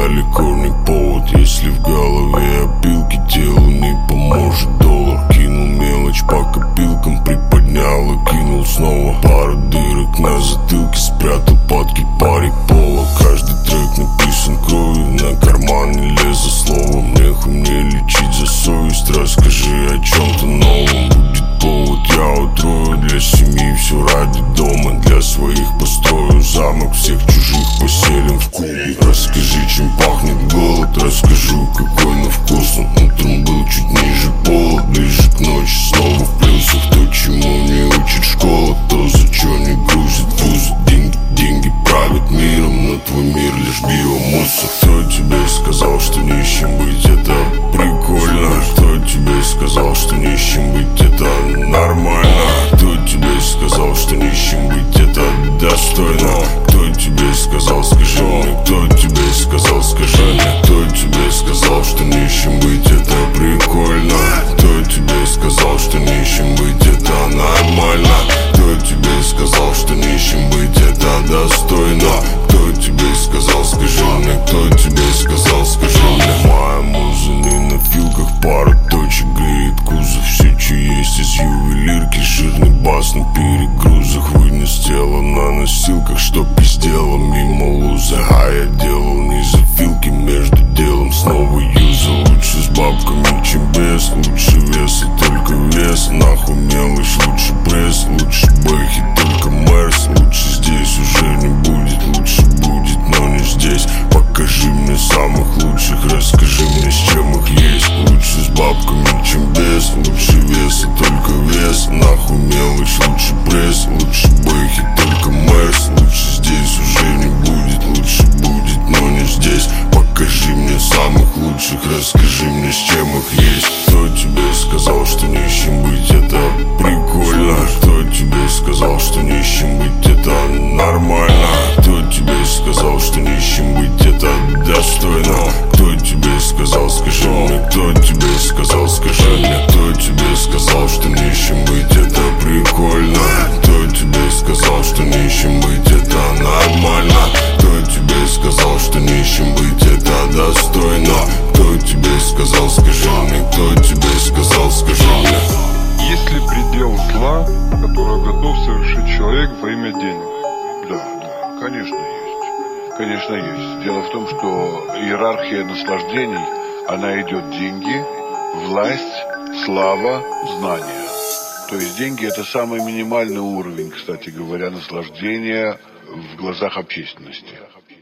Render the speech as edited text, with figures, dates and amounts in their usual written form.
далеко не повод. Если в голове опилки, телу не поможет доллар. Кинул мелочь по копилкам, приподнял и кинул снова. Пара дырок на затылке, спрятал под кипарик пола. Каждый трек написан кровью, на карман не лез за словом. Нехуй мне лечить за совесть, расскажи о чем-то новом. Будет повод, я утрою для семьи все ради дома. Для своих построю замок, всех чужих поселим в клубе. Расскажи, чем пахнет голод, расскажу, какой на вкус он. Утром был чуть ниже пола, ближе к ночи снова в плюсах. То, чему не учит школа, то, за что не грузит вузы. Деньги правят миром, но твой мир лишь биомусор. Кто тебе сказал, что нищим быть это прикольно? Кто тебе сказал, что нищим быть это нормально? Кто тебе сказал, что нищим быть это достойно? Кто тебе сказал, скажи мне, кто тебе сказал, скажи мне? Кто тебе сказал, что нищим быть это прикольно? Кто тебе сказал, что нищим быть это нормально? Кто тебе сказал, что нищим быть это достойно? Кто тебе сказал, скажи мне, кто тебе сказал, скажи мне? Моя муза не на филках, пара точек греет кузов. Все, что есть из ювелирки, жирный бас на перегрузах. Вынес тело на носилках, что пиздела мимо луза. А я делал не за филки, между делом снова юза. Лучше с бабками, чем без, лучше вес и только вес. Нахуй мелочь, лучше пресс, лучше бэхи, только мерс. Лучше здесь уже не будет, лучше будет, но не здесь. Покажи мне самых лучших, расскажи мне, с чем их есть. Лучше с бабками, чем без, лучше вес и только вес. Нахуй мелочь, лучше пресс, лучше бэхи, только мерс. Лучше здесь уже не будет, лучше будет, но не здесь. Покажи мне самых лучших, расскажи мне, с чем их есть. Кто тебе сказал, что нищим быть это прикольно? Кто тебе сказал, что нищим быть это нормально? Кто тебе сказал, что нищим быть это достойно? Кто тебе сказал, скажи мне, кто тебе сказал, скажи мне? Кто тебе сказал, что нищим быть это прикольно? Кто тебе сказал, что нищим быть это нормально? Кто тебе сказал, что нищим быть это достойно? Кто тебе сказал, скажи мне, кто тебе сказал, скажи мне? Есть ли предел зла, который готов совершить человек во имя денег? Да, конечно есть. Конечно есть. Дело в том, что иерархия наслаждений, она идет деньги, власть, слава, знания. То есть деньги — это самый минимальный уровень, кстати говоря, наслаждения в глазах общественности.